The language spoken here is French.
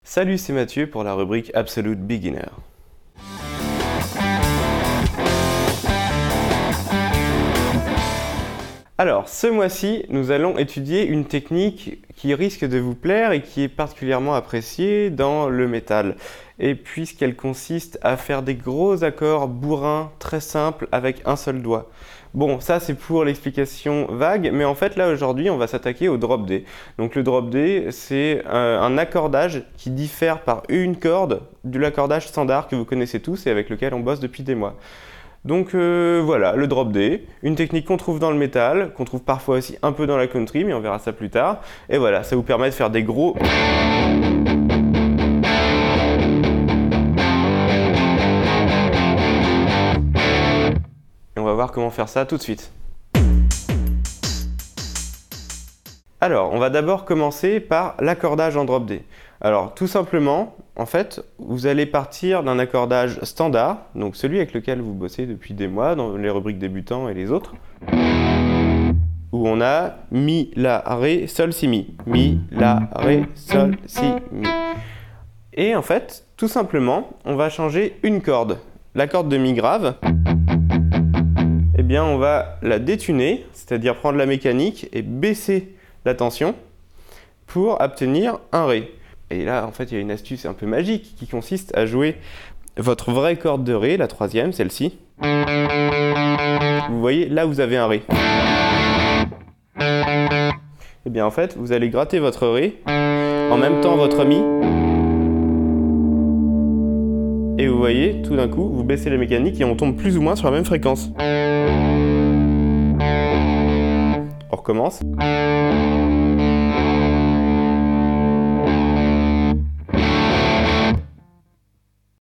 Salut, c'est Mathieu pour la rubrique Absolute Beginner. Alors, ce mois-ci, nous allons étudier une technique qui risque de vous plaire et qui est particulièrement appréciée dans le métal. Et puisqu'elle consiste à faire des gros accords bourrins très simples avec un seul doigt. Bon, ça c'est pour l'explication vague, mais en fait là aujourd'hui on va s'attaquer au drop D. Donc le drop D, c'est un accordage qui diffère par une corde de l'accordage standard que vous connaissez tous et avec lequel on bosse depuis des mois. Donc voilà, le drop D, une technique qu'on trouve dans le métal, qu'on trouve parfois aussi un peu dans la country, mais on verra ça plus tard. Et voilà, ça vous permet de faire des gros... Et on va voir comment faire ça tout de suite. Alors, on va d'abord commencer par l'accordage en drop D. Alors, tout simplement, en fait, vous allez partir d'un accordage standard, donc celui avec lequel vous bossez depuis des mois dans les rubriques débutants et les autres, où on a Mi, La, Ré, Sol, Si, Mi. Mi, La, Ré, Sol, Si, Mi. Et en fait, tout simplement, on va changer une corde. La corde de Mi grave, eh bien, on va la détuner, c'est-à-dire prendre la mécanique et baisser la tension pour obtenir un Ré. Et là, en fait, il y a une astuce un peu magique qui consiste à jouer votre vraie corde de Ré, la troisième, celle-ci. Vous voyez, là, vous avez un Ré. Et bien, en fait, vous allez gratter votre Ré, en même temps votre Mi. Et vous voyez, tout d'un coup, vous baissez la mécanique et on tombe plus ou moins sur la même fréquence. On recommence.